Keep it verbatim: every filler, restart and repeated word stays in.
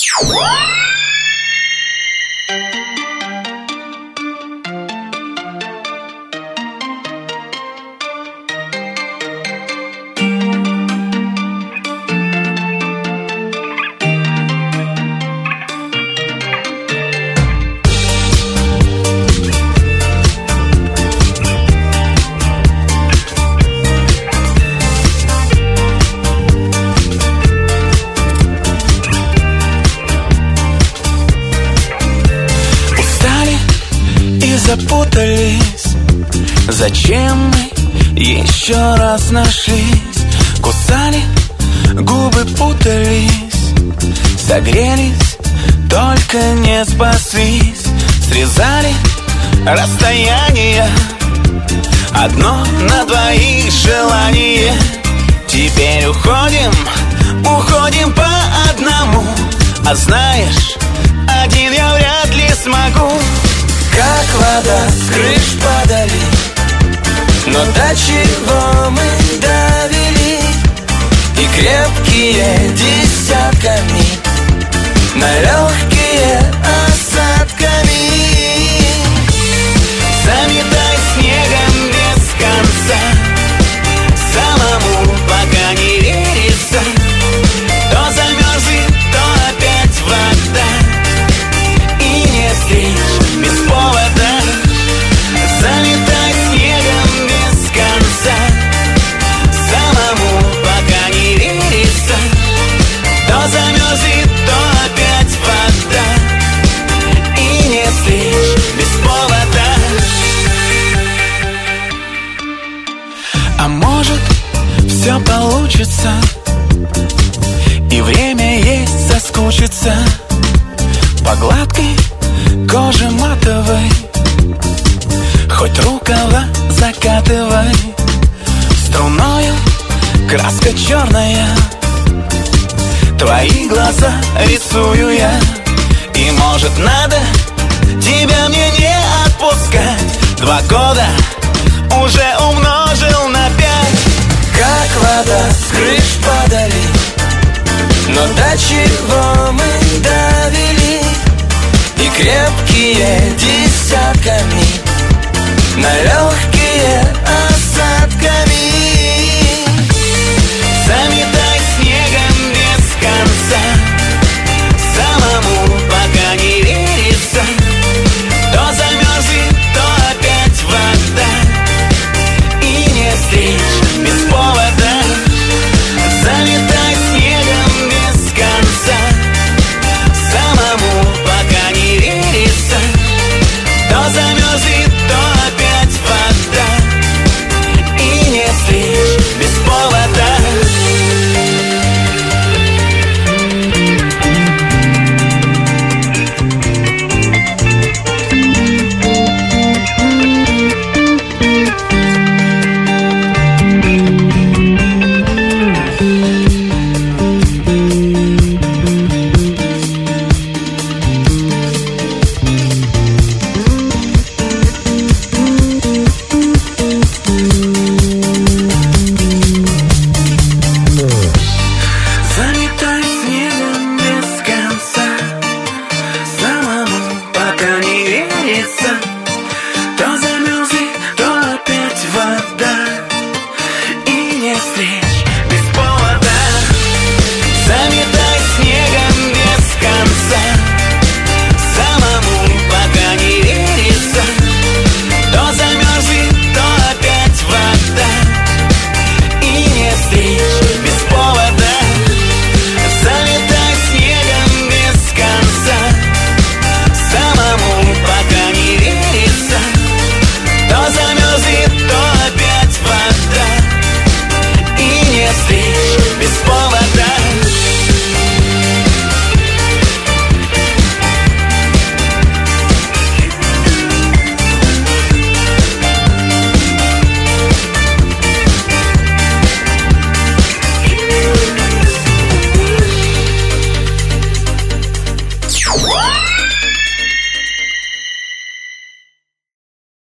Запутались, зачем мы еще раз нашлись? Кусали, губы путались, согрелись, только не спаслись. Срезали расстояние, одно на двоих желание. Теперь уходим, уходим по одному. А знаешь, один я вряд ли смогу. Как вода с крыш падали, но до чего мы довели? И крепкие десятками, на легкие осадками. Заметай снегом без конца, самому пока не верится. То замерзнет, то опять вода, и не встреч без повода. Залетай снегом без конца, самому пока не верится. То замерзнет, то опять вода, и не встреч без повода. А может, все получится, и время есть соскучиться по гладкой коже матовой. Хоть рукава закатывай, струною краска черная, твои глаза рисую я. И может надо тебя мне не отпускать. Два года уже умножил на пять. Как вода с крыш падали, но до чего мы довели? И крепкие десятками, на